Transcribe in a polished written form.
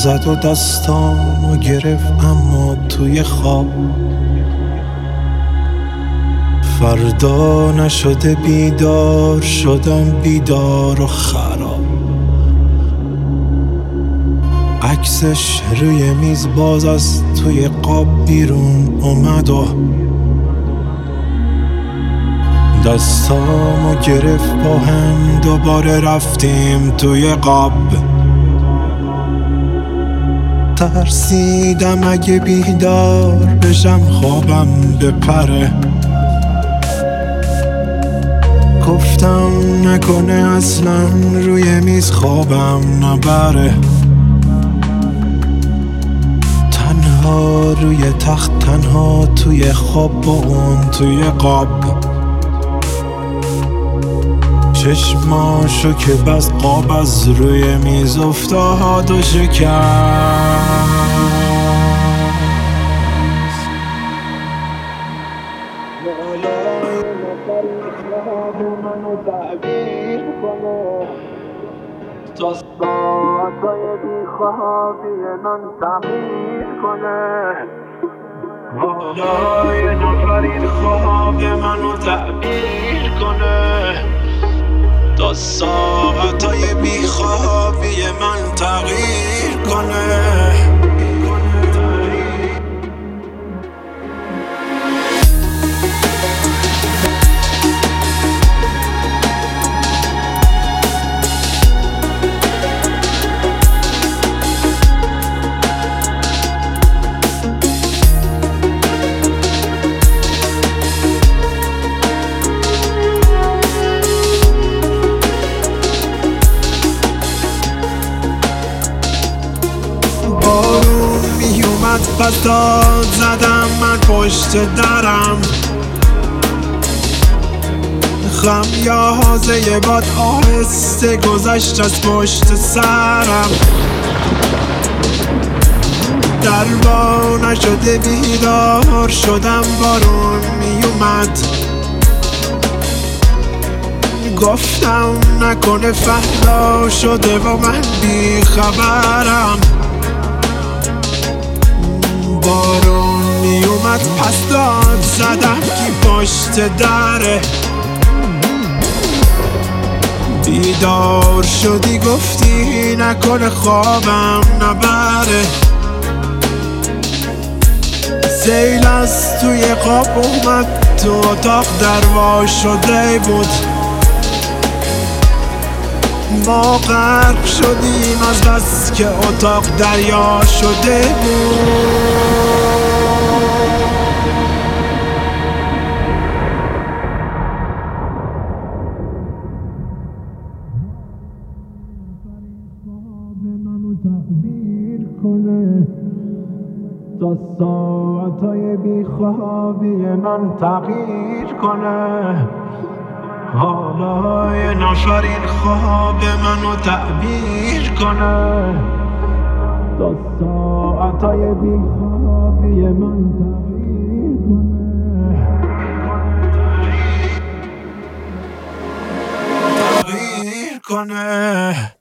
زد و دستامو گرفت اما توی خواب. فردا نشده بیدار شدم، بیدار و خراب. عکسش روی میز باز از توی قاب بیرون اومد و دستامو گرفت، با هم دوباره رفتیم توی قاب. ترسیدم اگه بیدار بشم خوابم بپره. گفتم نکنه اصلا روی میز خوابم نبره. تنها روی تخت، تنها توی خواب با اون توی قاب. چشماشو که بس قاب از روی میز افتاد و شکست. والای نفری خواب منو تعبیر کنه تا ساعتای بیخوابی من تغییر کنه. والای نفری خواب منو تعبیر کنه تا ساعتای بیخوابی من تغییر کنه. بارون میومد پس داد زدم من پشت درم. خمیازه باد آهسته گذشت از پشت سرم. دربا نشده بیدار شدم، بارون میومد. گفتم نکنه فردا شده و من بیخبرم. بارون میومد پس داد زدم کی پشت دره. بیدار شدی گفتی نکنه خوابم نبره. سیل از توی خواب اومد تو اتاق، دروا شده بود. ما غرق شدیم از بس که اتاق دریا شده بود. تعبیر کنه تا ساعتای بیخوابی من تغییر کنه. حالای نفرین خواب منو تعبیر کنه تا ساعتای بیخوابی من تغییر کنه.